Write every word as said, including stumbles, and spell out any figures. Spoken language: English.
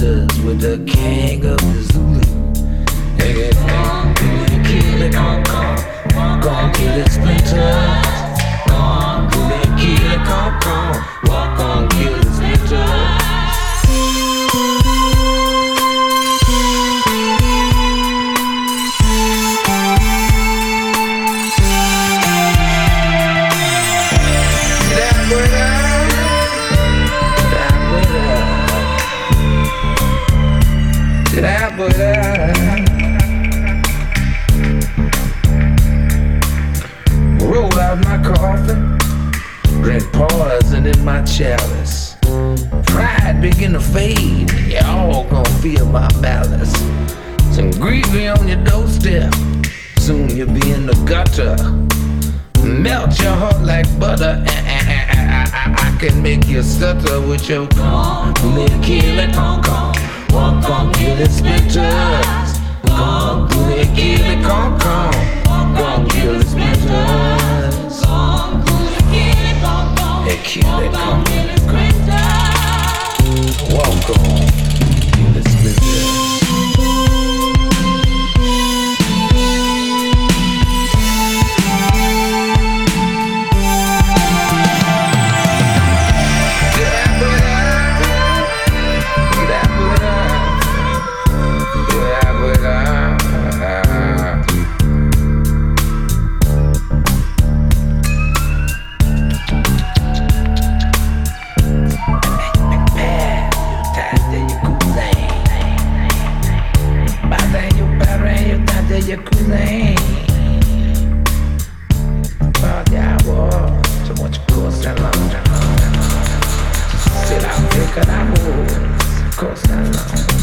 splinters with the king of the Zulu. Hey, hey, hey, kill it, come, come, gon' kill it, splinters. Gon' kill it, kill it, come, come, walk on, kill it, splinters. That but I roll out my coffin, drink poison in my chalice. Pride begin to fade, y'all gon' feel my malice. Some greasy on your doorstep, soon you'll be in the gutter. Melt your heart like butter. I, I, I can make you stutter with your con. Then kill it, con, con. Walk on, kill it, splinters. Gon' do it, kill it, con, con. Gon' kill it, splinters. Hey, kill it, con, con. Walk on, kill it, splinters. Your cousin, but yeah, well, so much course and long, sit out, take it out, course and long.